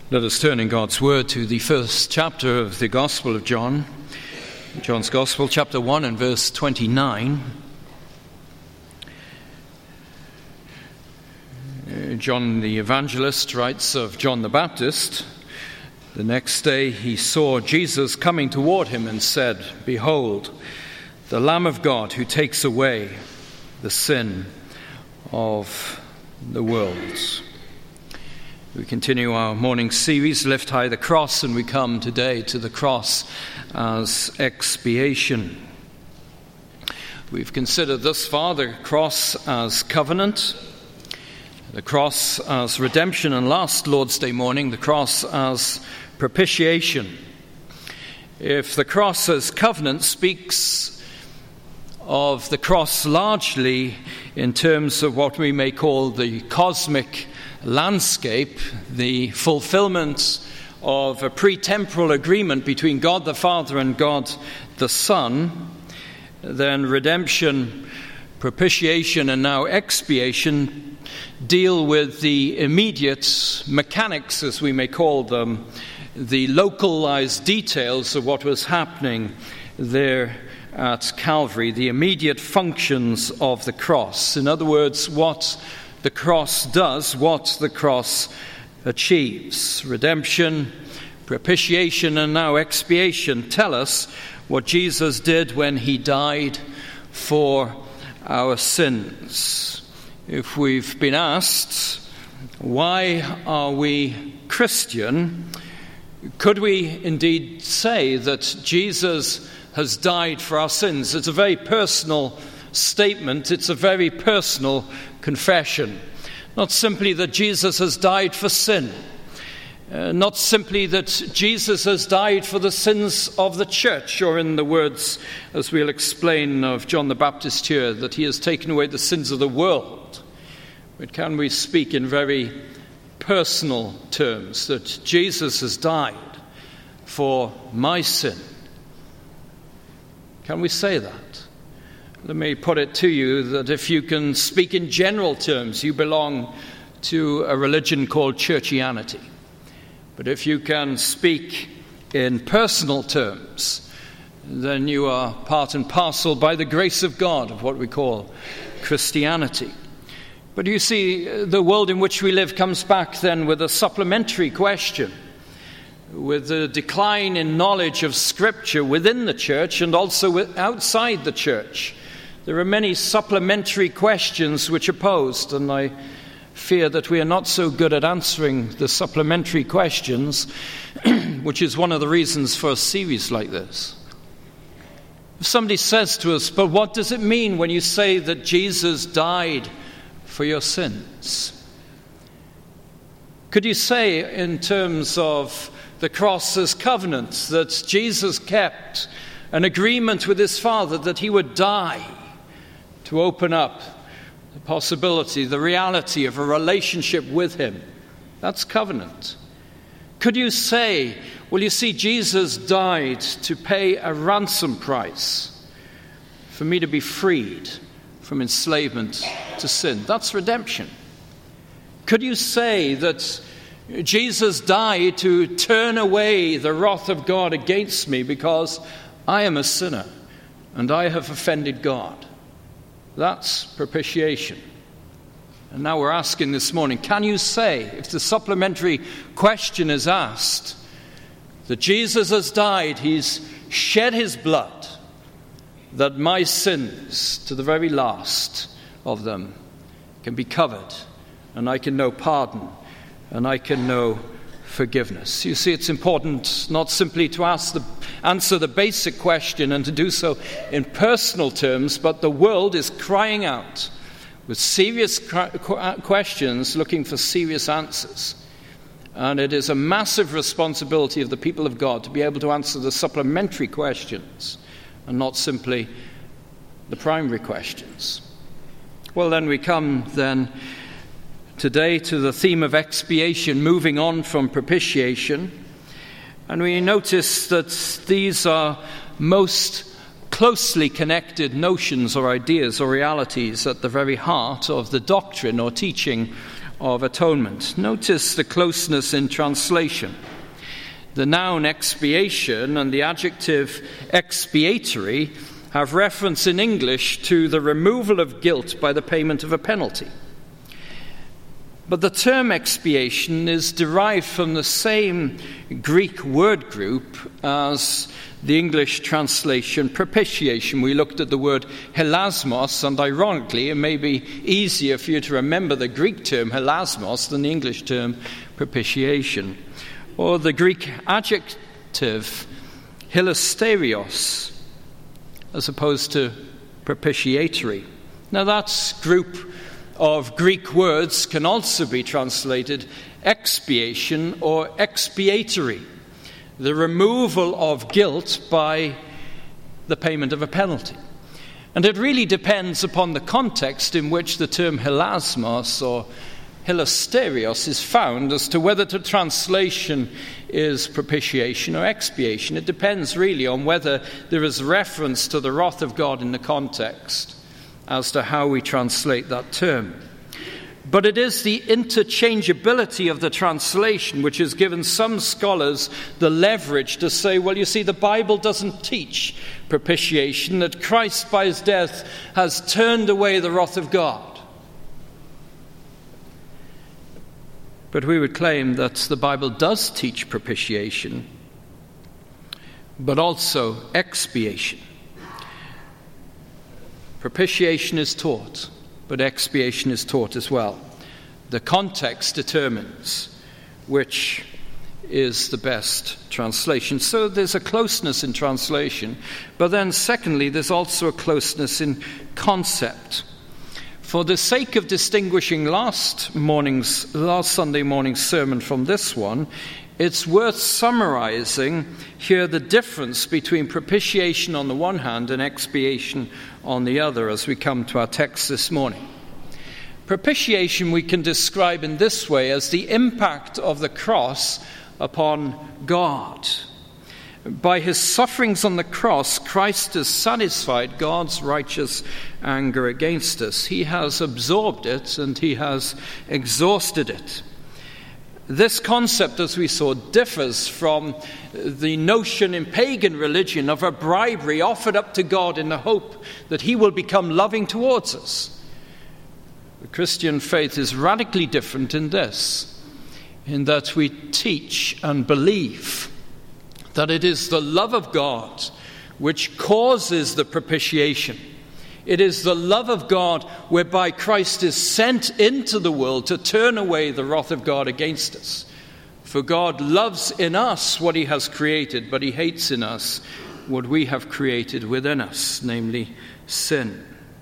Let us turn in God's Word to the first chapter of the Gospel of John. John's Gospel, chapter 1 and verse 29. John the Evangelist writes of John the Baptist. The next day he saw Jesus coming toward him and said, "Behold, the Lamb of God who takes away the sin of the world." We continue our morning series, Lift High the Cross, and we come today to the cross as expiation. We've considered thus far the cross as covenant, the cross as redemption, and last Lord's Day morning, the cross as propitiation. If the cross as covenant speaks of the cross largely in terms of what we may call the cosmic landscape, the fulfillment of a pre-temporal agreement between God the Father and God the Son, then redemption, propitiation, and now expiation deal with the immediate mechanics, as we may call them, the localized details of what was happening there at Calvary, the immediate functions of the cross. In other words, what the cross does, what the cross achieves. Redemption, propitiation, and now expiation tell us what Jesus did when he died for our sins. If we've been asked, why are we Christian? Could we indeed say that Jesus has died for our sins? It's a very personal statement. It's a very personal confession. Not simply that Jesus has died for sin. Not simply that Jesus has died for the sins of the church, or in the words, as we'll explain, of John the Baptist here, that he has taken away the sins of the world. But can we speak in very personal terms, that Jesus has died for my sin? Can we say that? Let me put it to you that if you can speak in general terms, you belong to a religion called churchianity. But if you can speak in personal terms, then you are part and parcel, by the grace of God, of what we call Christianity. But you see, the world in which we live comes back then with a supplementary question. With the decline in knowledge of Scripture within the church and also outside the church, there are many supplementary questions which are posed, and I fear that we are not so good at answering the supplementary questions, which is one of the reasons for a series like this. If somebody says to us, "But what does it mean when you say that Jesus died for your sins?" Could you say in terms of the cross as covenant that Jesus kept an agreement with his Father that he would die to open up the possibility, the reality of a relationship with him? That's covenant. Could you say, well, you see, Jesus died to pay a ransom price for me to be freed from enslavement to sin? That's redemption. Could you say that Jesus died to turn away the wrath of God against me because I am a sinner and I have offended God? That's propitiation. And now we're asking this morning, can you say, if the supplementary question is asked, that Jesus has died, he's shed his blood, that my sins, to the very last of them, can be covered, and I can know pardon, and I can know forgiveness? You see, it's important not simply to answer the basic question and to do so in personal terms, but the world is crying out with serious questions, looking for serious answers. And it is a massive responsibility of the people of God to be able to answer the supplementary questions and not simply the primary questions. Well, then we come today to the theme of expiation, moving on from propitiation. And we notice that these are most closely connected notions or ideas or realities at the very heart of the doctrine or teaching of atonement. Notice the closeness in translation. The noun expiation and the adjective expiatory have reference in English to the removal of guilt by the payment of a penalty. But the term expiation is derived from the same Greek word group as the English translation propitiation. We looked at the word hilasmos, and ironically, it may be easier for you to remember the Greek term hilasmos than the English term propitiation. Or the Greek adjective hilasterios, as opposed to propitiatory. Now that group of Greek words can also be translated expiation or expiatory, the removal of guilt by the payment of a penalty. And it really depends upon the context in which the term hilasmos or hilasterios is found as to whether the translation is propitiation or expiation. It depends really on whether there is reference to the wrath of God in the context as to how we translate that term. But it is the interchangeability of the translation which has given some scholars the leverage to say, well, you see, the Bible doesn't teach propitiation, that Christ by his death has turned away the wrath of God. But we would claim that the Bible does teach propitiation, but also expiation. Propitiation is taught, but expiation is taught as well. The context determines which is the best translation. So there's a closeness in translation, but then secondly, there's also a closeness in concept. For the sake of distinguishing last Sunday morning's sermon from this one, it's worth summarizing here the difference between propitiation on the one hand and expiation on the other as we come to our text this morning. Propitiation we can describe in this way as the impact of the cross upon God. By his sufferings on the cross, Christ has satisfied God's righteous anger against us. He has absorbed it and he has exhausted it. This concept, as we saw, differs from the notion in pagan religion of a bribery offered up to God in the hope that he will become loving towards us. The Christian faith is radically different in this, in that we teach and believe that it is the love of God which causes the propitiation. It is the love of God whereby Christ is sent into the world to turn away the wrath of God against us. For God loves in us what he has created, but he hates in us what we have created within us, namely sin.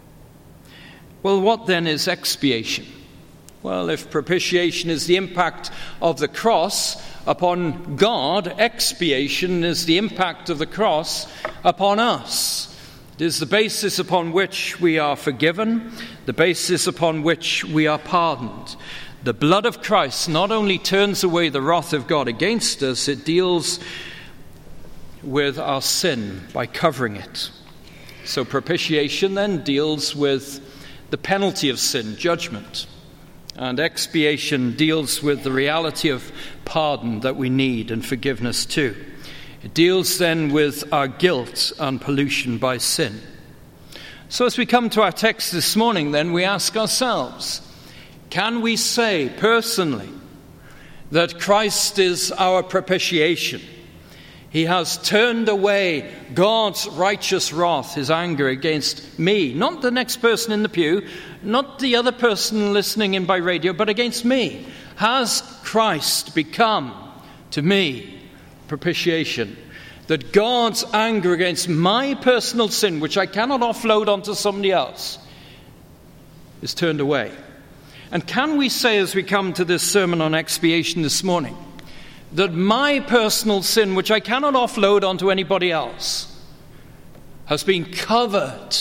Well, what then is expiation? Well, if propitiation is the impact of the cross upon God, expiation is the impact of the cross upon us. It is the basis upon which we are forgiven, the basis upon which we are pardoned. The blood of Christ not only turns away the wrath of God against us, it deals with our sin by covering it. So propitiation then deals with the penalty of sin, judgment. And expiation deals with the reality of pardon that we need and forgiveness too. It deals then with our guilt and pollution by sin. So as we come to our text this morning, then we ask ourselves, can we say personally that Christ is our propitiation? He has turned away God's righteous wrath, his anger against me, not the next person in the pew, not the other person listening in by radio, but against me. Has Christ become to me propitiation? That God's anger against my personal sin, which I cannot offload onto somebody else, is turned away. And can we say, as we come to this sermon on expiation this morning, that my personal sin, which I cannot offload onto anybody else, has been covered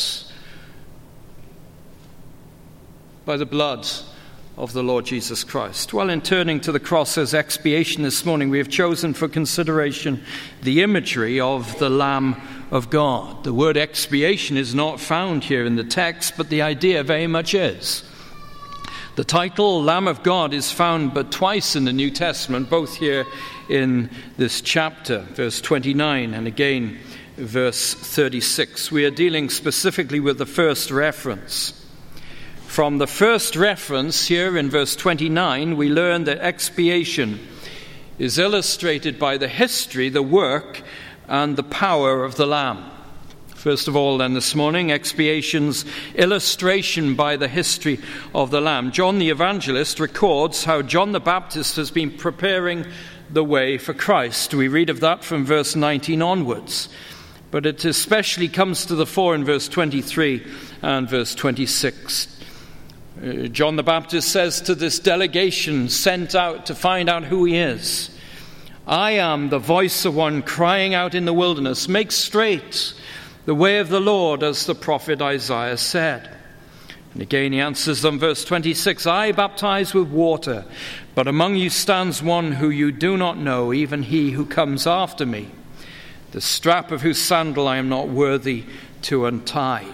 by the blood of the Lord Jesus Christ? Well, in turning to the cross as expiation this morning, we have chosen for consideration the imagery of the Lamb of God. The word expiation is not found here in the text, but the idea very much is. The title Lamb of God is found but twice in the New Testament, both here in this chapter, verse 29 and again verse 36. We are dealing specifically with the first reference. From the first reference here in verse 29, we learn that expiation is illustrated by the history, the work, and the power of the Lamb. First of all, then, this morning, expiation's illustration by the history of the Lamb. John the Evangelist records how John the Baptist has been preparing the way for Christ. We read of that from verse 19 onwards. But it especially comes to the fore in verse 23 and verse 26. John the Baptist says to this delegation sent out to find out who he is, "I am the voice of one crying out in the wilderness, make straight the way of the Lord, as the prophet Isaiah said." And again he answers them, verse 26, "I baptize with water, but among you stands one who you do not know, even he who comes after me, the strap of whose sandal I am not worthy to untie."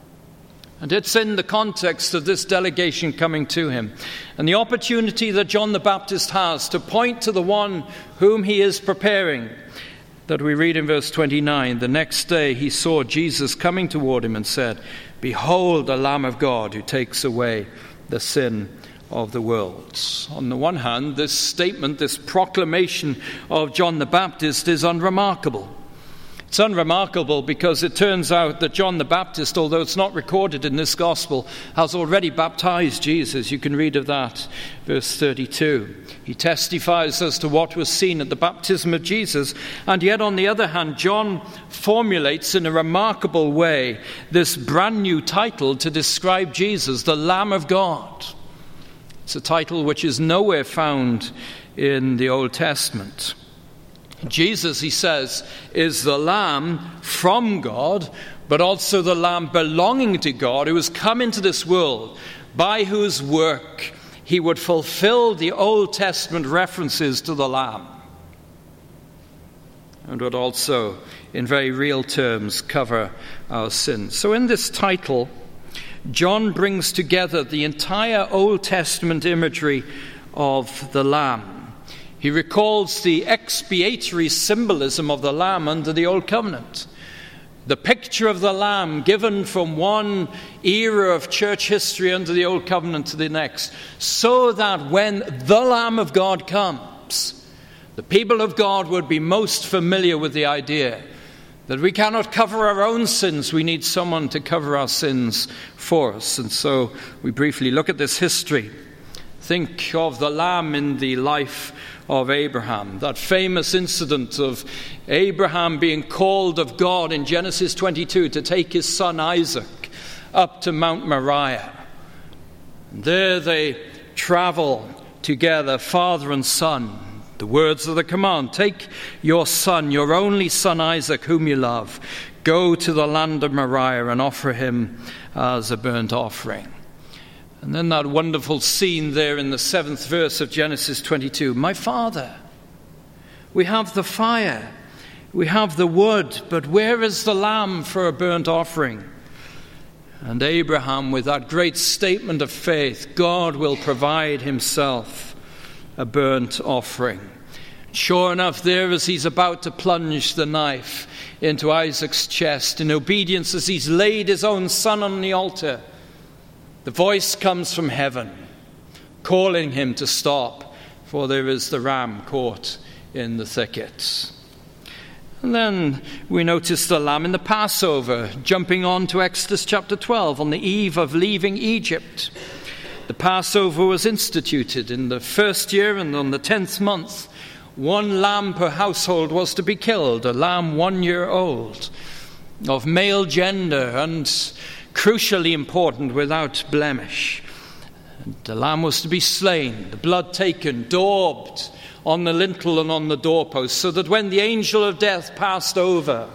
And it's in the context of this delegation coming to him and the opportunity that John the Baptist has to point to the one whom he is preparing that we read in verse 29, "The next day he saw Jesus coming toward him and said, 'Behold, the Lamb of God who takes away the sin of the world.'" On the one hand, this statement, this proclamation of John the Baptist is unremarkable. It's unremarkable because it turns out that John the Baptist, although it's not recorded in this gospel, has already baptized Jesus. You can read of that, verse 32. He testifies as to what was seen at the baptism of Jesus, and yet on the other hand, John formulates in a remarkable way this brand new title to describe Jesus, the Lamb of God. It's a title which is nowhere found in the Old Testament. Jesus, he says, is the Lamb from God, but also the Lamb belonging to God, who has come into this world, by whose work he would fulfill the Old Testament references to the Lamb, and would also, in very real terms, cover our sins. So in this title, John brings together the entire Old Testament imagery of the Lamb. He recalls the expiatory symbolism of the Lamb under the Old Covenant. The picture of the Lamb given from one era of church history under the Old Covenant to the next, so that when the Lamb of God comes, the people of God would be most familiar with the idea that we cannot cover our own sins. We need someone to cover our sins for us. And so we briefly look at this history. Think of the Lamb in the life of Abraham, that famous incident of Abraham being called of God in Genesis 22 to take his son Isaac up to Mount Moriah. And there they travel together, father and son. The words of the command, "Take your son, your only son Isaac, whom you love, go to the land of Moriah and offer him as a burnt offering." And then that wonderful scene there in the 7th verse of Genesis 22. "My father, we have the fire, we have the wood, but where is the lamb for a burnt offering?" And Abraham, with that great statement of faith, God will provide himself a burnt offering. Sure enough, there as he's about to plunge the knife into Isaac's chest, in obedience as he's laid his own son on the altar, the voice comes from heaven, calling him to stop, for there is the ram caught in the thicket. And then we notice the lamb in the Passover, jumping on to Exodus chapter 12, on the eve of leaving Egypt. The Passover was instituted in the first year, and on the 10th month, one lamb per household was to be killed, a lamb 1 year old, of male gender, and crucially important, without blemish. The lamb was to be slain, the blood taken, daubed on the lintel and on the doorpost, so that when the angel of death passed over,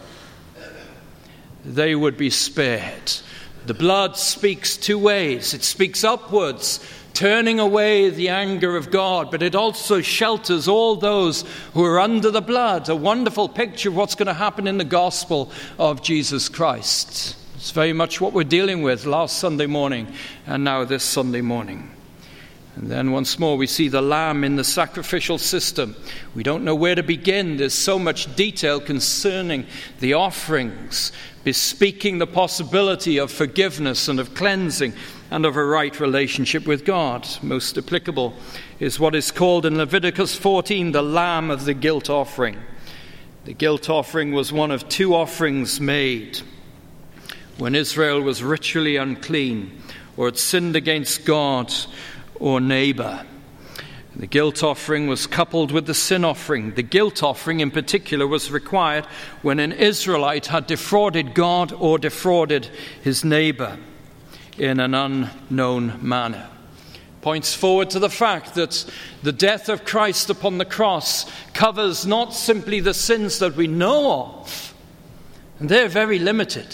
they would be spared. The blood speaks two ways. It speaks upwards, turning away the anger of God, but it also shelters all those who are under the blood. A wonderful picture of what's going to happen in the gospel of Jesus Christ. It's very much what we're dealing with last Sunday morning and now this Sunday morning. And then once more we see the lamb in the sacrificial system. We don't know where to begin. There's so much detail concerning the offerings, bespeaking the possibility of forgiveness and of cleansing and of a right relationship with God. Most applicable is what is called in Leviticus 14 the lamb of the guilt offering. The guilt offering was one of two offerings made when Israel was ritually unclean or had sinned against God or neighbor. The guilt offering was coupled with the sin offering. The guilt offering in particular was required when an Israelite had defrauded God or defrauded his neighbor in an unknown manner. Points forward to the fact that the death of Christ upon the cross covers not simply the sins that we know of, and they're very limited,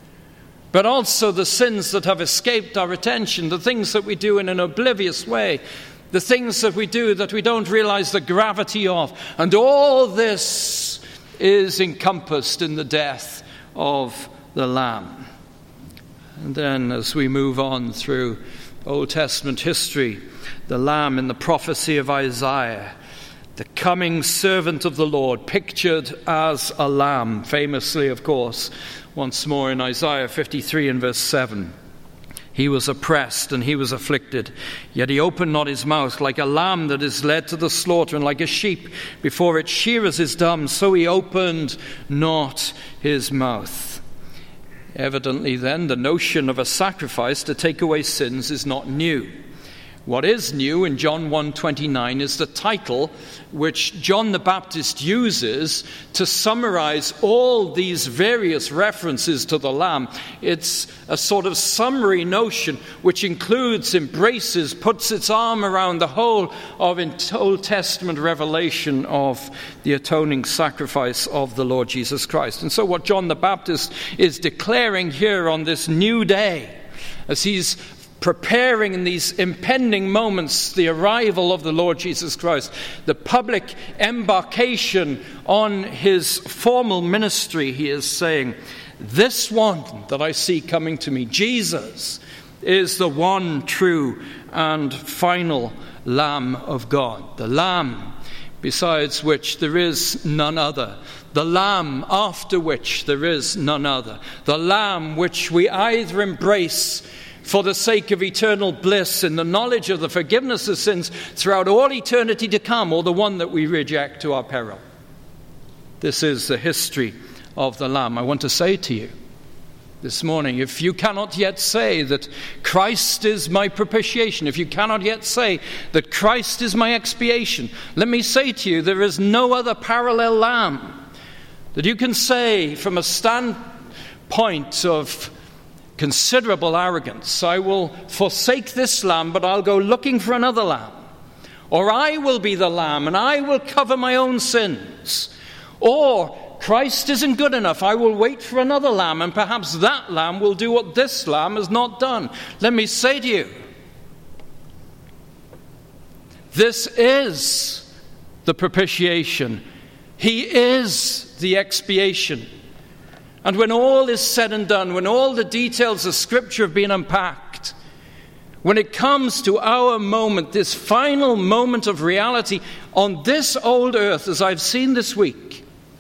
but also the sins that have escaped our attention, the things that we do in an oblivious way, the things that we do that we don't realize the gravity of. And all this is encompassed in the death of the Lamb. And then as we move on through Old Testament history, the Lamb in the prophecy of Isaiah, the coming servant of the Lord, pictured as a lamb, famously, of course, once more in Isaiah 53 and verse 7. He was oppressed and he was afflicted, yet he opened not his mouth. Like a lamb that is led to the slaughter, and like a sheep before its shearers is dumb, so he opened not his mouth. Evidently then, the notion of a sacrifice to take away sins is not new. What is new in John 1:29 is the title which John the Baptist uses to summarize all these various references to the Lamb. It's a sort of summary notion which includes, embraces, puts its arm around the whole of Old Testament revelation of the atoning sacrifice of the Lord Jesus Christ. And so what John the Baptist is declaring here on this new day, as he's preparing in these impending moments the arrival of the Lord Jesus Christ, the public embarkation on his formal ministry, he is saying, this one that I see coming to me, Jesus, is the one true and final Lamb of God. The Lamb besides which there is none other. The Lamb after which there is none other. The Lamb which we either embrace for the sake of eternal bliss in the knowledge of the forgiveness of sins throughout all eternity to come, or the one that we reject to our peril. This is the history of the Lamb. I want to say to you this morning, if you cannot yet say that Christ is my propitiation, if you cannot yet say that Christ is my expiation, let me say to you, there is no other parallel Lamb that you can say from a standpoint of considerable arrogance. I will forsake this lamb, but I'll go looking for another lamb. Or I will be the lamb, and I will cover my own sins. Or Christ isn't good enough. I will wait for another lamb, and perhaps that lamb will do what this lamb has not done. Let me say to you, this is the propitiation. He is the expiation. And when all is said and done, when all the details of Scripture have been unpacked, when it comes to our moment, this final moment of reality on this old earth, as I've seen this week,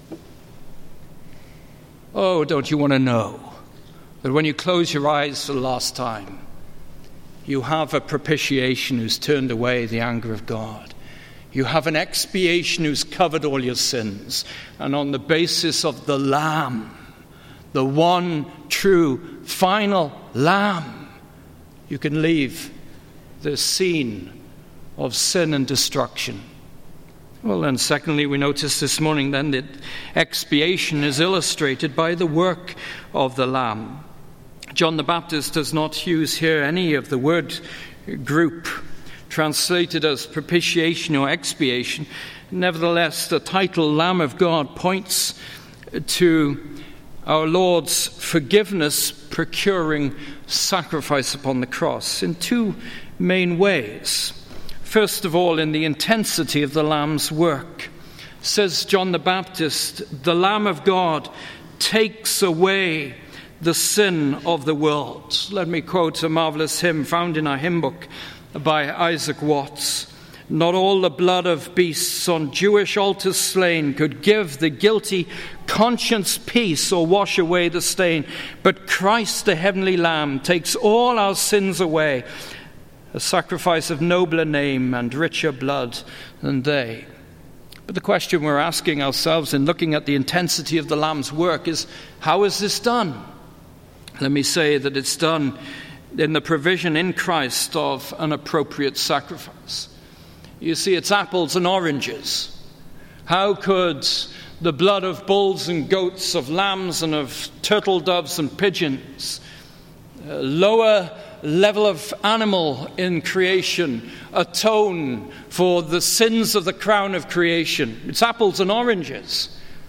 oh, don't you want to know that when you close your eyes for the last time, you have a propitiation who's turned away the anger of God. You have an expiation who's covered all your sins. And on the basis of the Lamb, the one true final Lamb, you can leave the scene of sin and destruction. Well, then secondly, we notice this morning then that expiation is illustrated by the work of the Lamb. John the Baptist does not use here any of the word group translated as propitiation or expiation. Nevertheless, the title Lamb of God points to our Lord's forgiveness procuring sacrifice upon the cross in two main ways. First of all, in the intensity of the Lamb's work. Says John the Baptist, the Lamb of God takes away the sin of the world. Let me quote a marvelous hymn found in our hymn book by Isaac Watts. Not all the blood of beasts on Jewish altars slain could give the guilty conscience peace or wash away the stain. But Christ, the heavenly Lamb, takes all our sins away, a sacrifice of nobler name and richer blood than they. But the question we're asking ourselves in looking at the intensity of the Lamb's work is, how is this done? Let me say that it's done in the provision in Christ of an appropriate sacrifice. You see, it's apples and oranges. How could the blood of bulls and goats, of lambs and of turtle doves and pigeons, a lower level of animal in creation, atone for the sins of the crown of creation? It's apples and oranges.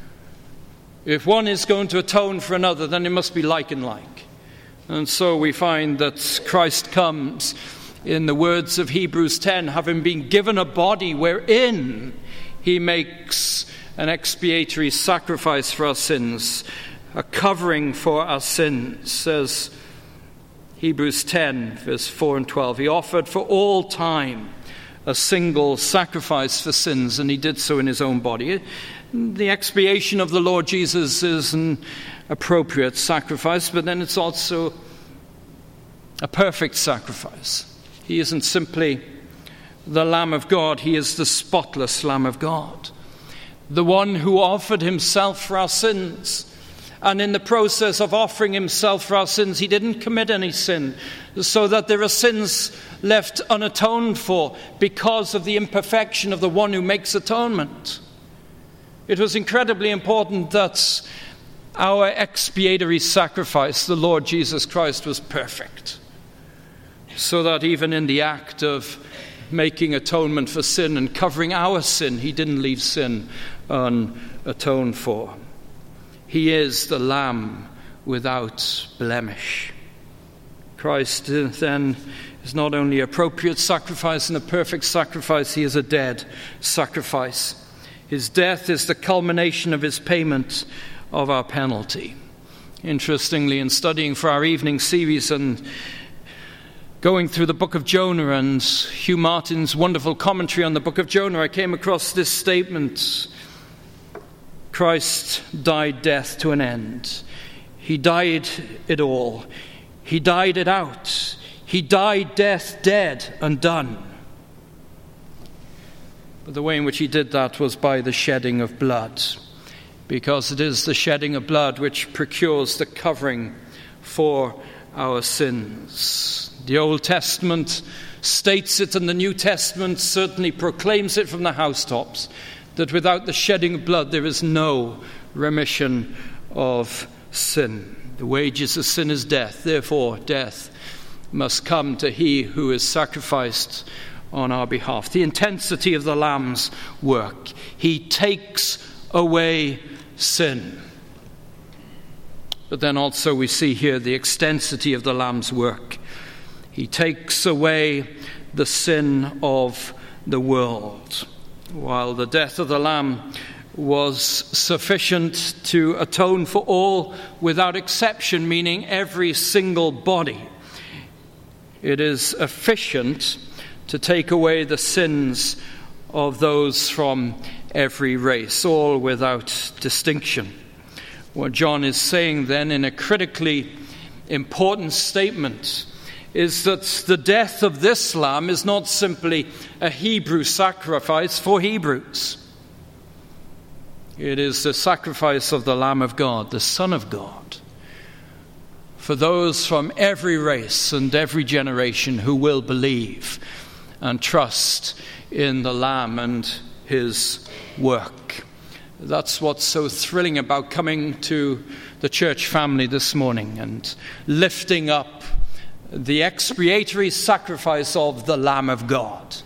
If one is going to atone for another, then it must be like and like. And so we find that Christ comes, in the words of Hebrews 10, having been given a body wherein he makes an expiatory sacrifice for our sins, a covering for our sins, says Hebrews 10, verse 4 and 12. He offered for all time a single sacrifice for sins, and he did so in his own body. The expiation of the Lord Jesus is an appropriate sacrifice, but then it's also a perfect sacrifice. He isn't simply the Lamb of God, he is the spotless Lamb of God, the one who offered himself for our sins. And in the process of offering himself for our sins, he didn't commit any sin, so that there are sins left unatoned for because of the imperfection of the one who makes atonement. It was incredibly important that our expiatory sacrifice, the Lord Jesus Christ, was perfect, so that even in the act of making atonement for sin and covering our sin, he didn't leave sin unatoned for. He is the Lamb without blemish. Christ then is not only appropriate sacrifice and a perfect sacrifice, he is a dead sacrifice. His death is the culmination of his payment of our penalty. Interestingly, in studying for our evening series and going through the book of Jonah and Hugh Martin's wonderful commentary on the book of Jonah, I came across this statement: Christ died death to an end. He died it all. He died it out. He died death dead and done. But the way in which he did that was by the shedding of blood, because it is the shedding of blood which procures the covering for our sins. The Old Testament states it, and the New Testament certainly proclaims it from the housetops, that without the shedding of blood there is no remission of sin. The wages of sin is death. Therefore, death must come to he who is sacrificed on our behalf. The intensity of the Lamb's work. He takes away sin. But then also we see here the extensity of the Lamb's work. He takes away the sin of the world. While the death of the Lamb was sufficient to atone for all without exception, meaning every single body, it is efficient to take away the sins of those from every race, all without distinction. What John is saying then, in a critically important statement, is that the death of this Lamb is not simply a Hebrew sacrifice for Hebrews. It is the sacrifice of the Lamb of God, the Son of God, for those from every race and every generation who will believe and trust in the Lamb and his work. That's what's so thrilling about coming to the church family this morning and lifting up the expiatory sacrifice of the Lamb of God.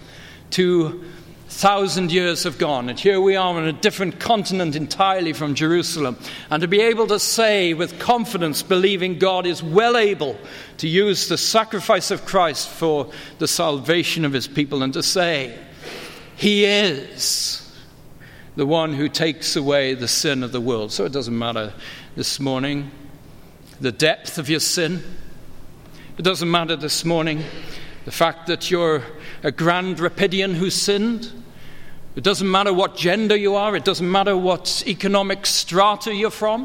2,000 years have gone, and here we are on a different continent entirely from Jerusalem. And to be able to say with confidence, believing God is well able to use the sacrifice of Christ for the salvation of his people, and to say, he is the one who takes away the sin of the world. So it doesn't matter this morning the depth of your sin. It doesn't matter this morning the fact that you're a Grand Rapidian who sinned. It doesn't matter what gender you are. It doesn't matter what economic strata you're from.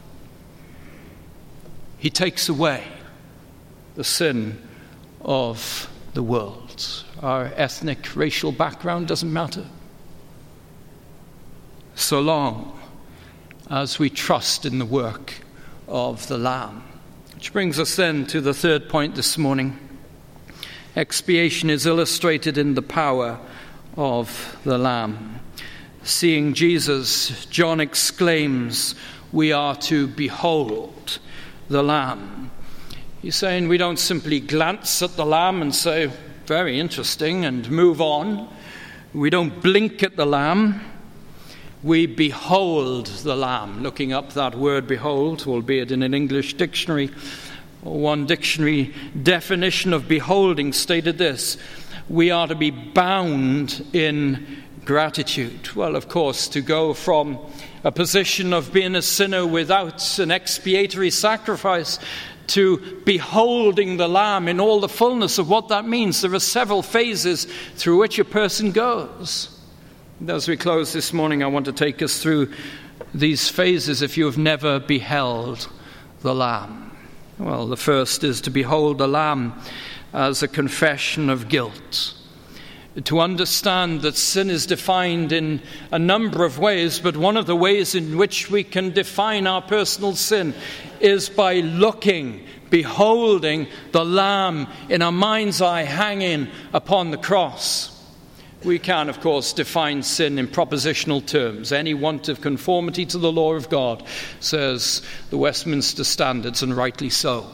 He takes away the sin of the world. Our ethnic, racial background doesn't matter, so long as we trust in the work of the Lamb. Which brings us then to the third point this morning. Expiation is illustrated in the power of the Lamb. Seeing Jesus, John exclaims, "We are to behold the Lamb." He's saying we don't simply glance at the Lamb and say, "Very interesting," and move on. We don't blink at the Lamb. We behold the Lamb. Looking up that word behold, albeit in an English dictionary, one dictionary definition of beholding stated this: we are to be bound in gratitude. Well, of course, to go from a position of being a sinner without an expiatory sacrifice to beholding the Lamb in all the fullness of what that means, there are several phases through which a person goes. And as we close this morning, I want to take us through these phases if you have never beheld the Lamb. Well, the first is to behold the Lamb as a confession of guilt. To understand that sin is defined in a number of ways, but one of the ways in which we can define our personal sin is by beholding the Lamb in our mind's eye hanging upon the cross. We can, of course, define sin in propositional terms. Any want of conformity to the law of God, says the Westminster Standards, and rightly so.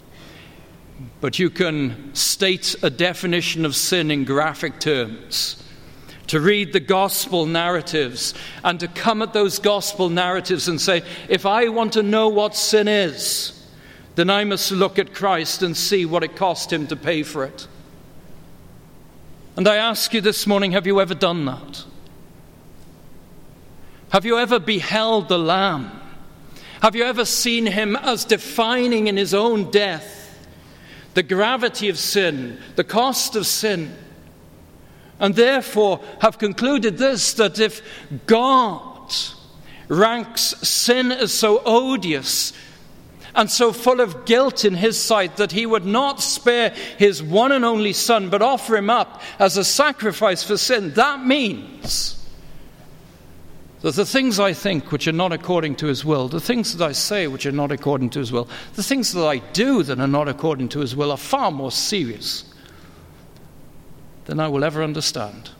But you can state a definition of sin in graphic terms, to read the gospel narratives and to come at those gospel narratives and say, if I want to know what sin is, then I must look at Christ and see what it cost him to pay for it. And I ask you this morning, have you ever done that? Have you ever beheld the Lamb? Have you ever seen him as defining in his own death the gravity of sin, the cost of sin, and therefore have concluded this, that if God ranks sin as so odious and so full of guilt in his sight that he would not spare his one and only Son but offer him up as a sacrifice for sin, that means that the things I think which are not according to his will, the things that I say which are not according to his will, the things that I do that are not according to his will are far more serious than I will ever understand.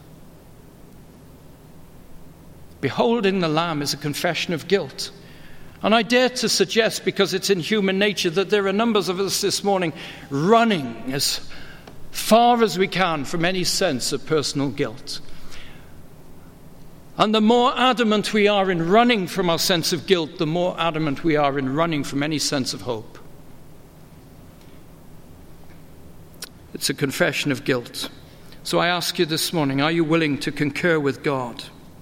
Beholding the Lamb is a confession of guilt. And I dare to suggest, because it's in human nature, that there are numbers of us this morning running as far as we can from any sense of personal guilt. And the more adamant we are in running from our sense of guilt, the more adamant we are in running from any sense of hope. It's a confession of guilt. So I ask you this morning, are you willing to concur with God?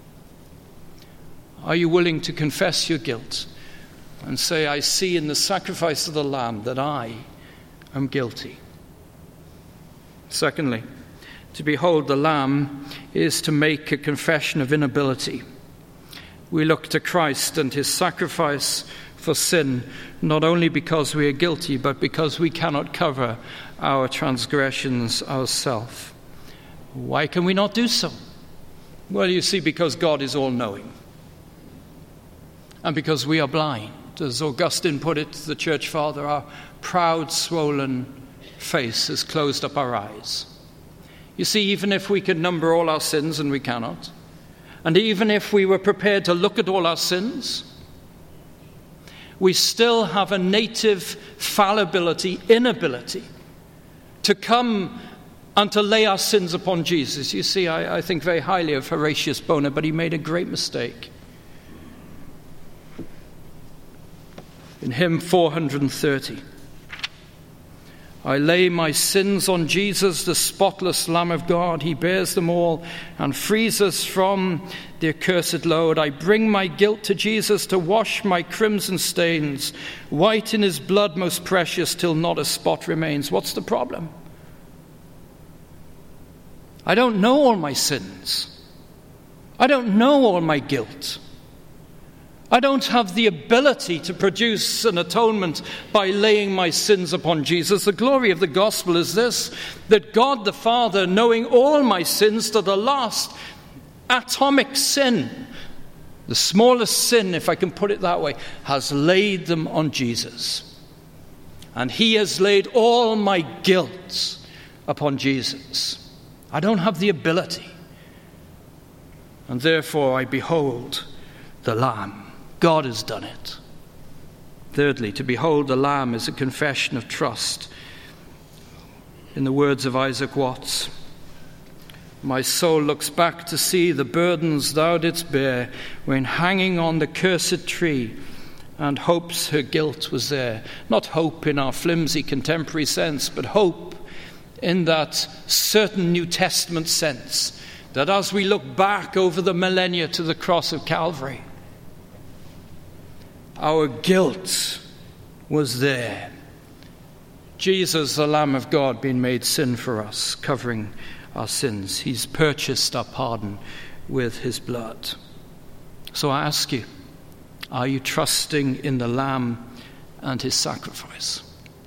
Are you willing to confess your guilt and say, I see in the sacrifice of the Lamb that I am guilty? Secondly, to behold the Lamb is to make a confession of inability. We look to Christ and his sacrifice for sin, not only because we are guilty, but because we cannot cover our transgressions ourselves. Why can we not do so? Well, you see, because God is all-knowing. And because we are blind. As Augustine put it, the church father, our proud, swollen face has closed up our eyes. You see, even if we could number all our sins, and we cannot, and even if we were prepared to look at all our sins, we still have a native fallibility, inability to come and to lay our sins upon Jesus. You see, I think very highly of Horatius Bonar, but he made a great mistake. In hymn 430, I lay my sins on Jesus, the spotless Lamb of God. He bears them all and frees us from the accursed load. I bring my guilt to Jesus to wash my crimson stains, white in his blood most precious, till not a spot remains. What's the problem? I don't know all my sins. I don't know all my guilt. I don't have the ability to produce an atonement by laying my sins upon Jesus. The glory of the gospel is this, that God the Father, knowing all my sins to the last atomic sin, the smallest sin, if I can put it that way, has laid them on Jesus. And he has laid all my guilt upon Jesus. I don't have the ability. And therefore I behold the Lamb. God has done it. Thirdly, to behold the Lamb is a confession of trust. In the words of Isaac Watts, my soul looks back to see the burdens thou didst bear when hanging on the cursed tree, and hopes her guilt was there. Not hope in our flimsy contemporary sense, but hope in that certain New Testament sense, that as we look back over the millennia to the cross of Calvary, our guilt was there. Jesus, the Lamb of God, being made sin for us, covering our sins. He's purchased our pardon with his blood. So I ask you, are you trusting in the Lamb and his sacrifice?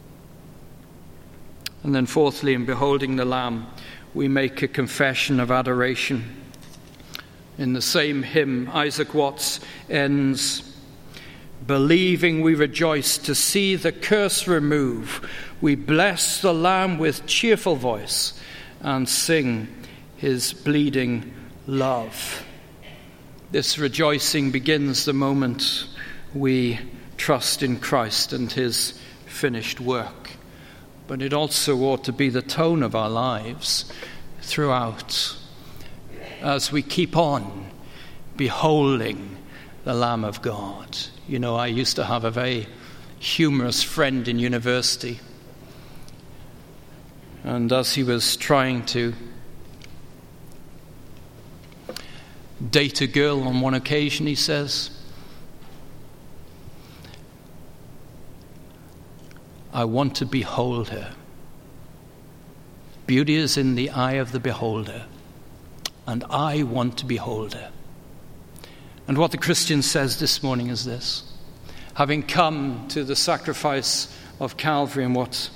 And then fourthly, in beholding the Lamb, we make a confession of adoration. In the same hymn, Isaac Watts ends, believing we rejoice to see the curse remove. We bless the Lamb with cheerful voice and sing his bleeding love. This rejoicing begins the moment we trust in Christ and his finished work. But it also ought to be the tone of our lives throughout as we keep on beholding the Lamb of God. You know, I used to have a very humorous friend in university. And as he was trying to date a girl on one occasion, he says, I want to behold her. Beauty is in the eye of the beholder, and I want to behold her. And what the Christian says this morning is this: having come to the sacrifice of Calvary and what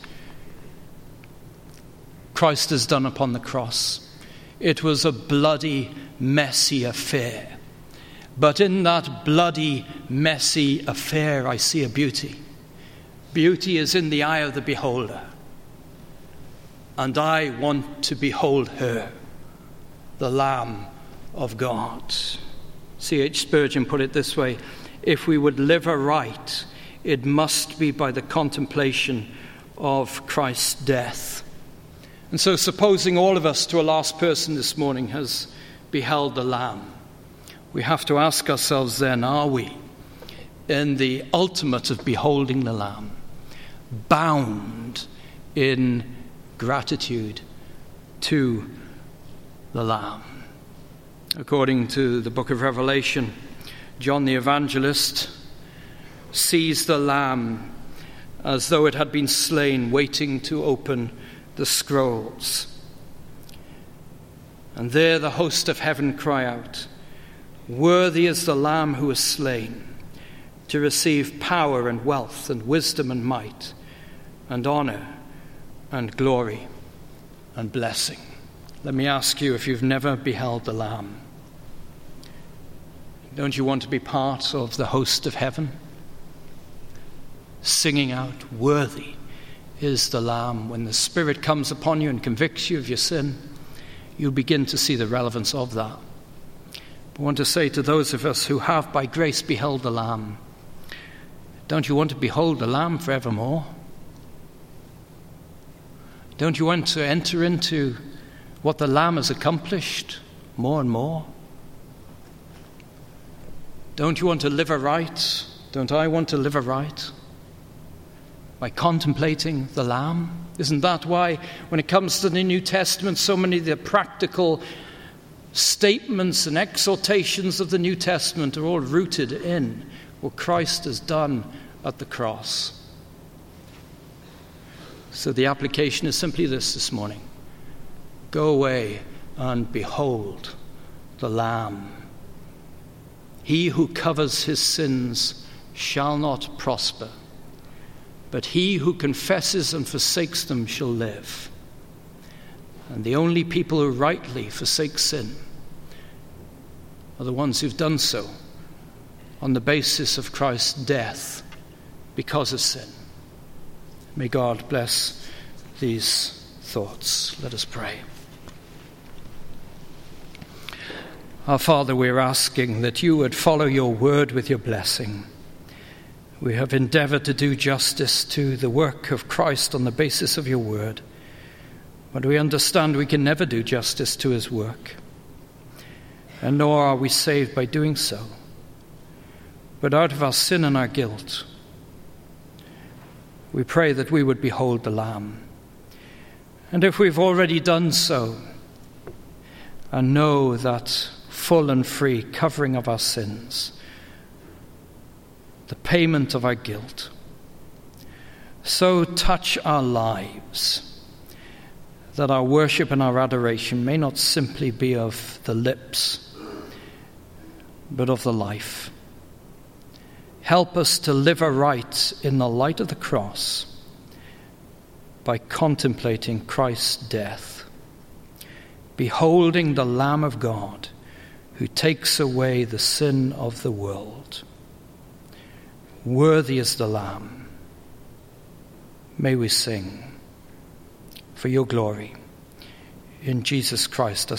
Christ has done upon the cross, it was a bloody, messy affair. But in that bloody, messy affair, I see a beauty. Beauty is in the eye of the beholder. And I want to behold her, the Lamb of God. C.H. Spurgeon put it this way: if we would live aright, it must be by the contemplation of Christ's death. And so, supposing all of us to a last person this morning has beheld the Lamb, we have to ask ourselves then, are we in the ultimate of beholding the Lamb, bound in gratitude to the Lamb? According to the book of Revelation, John the Evangelist sees the Lamb as though it had been slain, waiting to open the scrolls. And there the host of heaven cry out, worthy is the Lamb who was slain, to receive power and wealth and wisdom and might and honor and glory and blessing. Let me ask you, if you've never beheld the Lamb, don't you want to be part of the host of heaven, singing out, worthy is the Lamb? When the Spirit comes upon you and convicts you of your sin, you'll begin to see the relevance of that. I want to say to those of us who have by grace beheld the Lamb, don't you want to behold the Lamb forevermore? Don't you want to enter into what the Lamb has accomplished more and more? Don't you want to live aright? Don't I want to live aright? By contemplating the Lamb. Isn't that why, when it comes to the New Testament, so many of the practical statements and exhortations of the New Testament are all rooted in what Christ has done at the cross? So the application is simply this morning. Go away and behold the Lamb. He who covers his sins shall not prosper, but he who confesses and forsakes them shall live. And the only people who rightly forsake sin are the ones who've done so on the basis of Christ's death because of sin. May God bless these thoughts. Let us pray. Our Father, we're asking that you would follow your word with your blessing. We have endeavored to do justice to the work of Christ on the basis of your word, but we understand we can never do justice to his work, and nor are we saved by doing so, but out of our sin and our guilt. We pray that we would behold the Lamb. And if we've already done so and know that full and free covering of our sins, the payment of our guilt, so touch our lives that our worship and our adoration may not simply be of the lips, but of the life. Help us to live aright in the light of the cross by contemplating Christ's death, beholding the Lamb of God who takes away the sin of the world. Worthy is the Lamb. May we sing for your glory. In Jesus Christ, our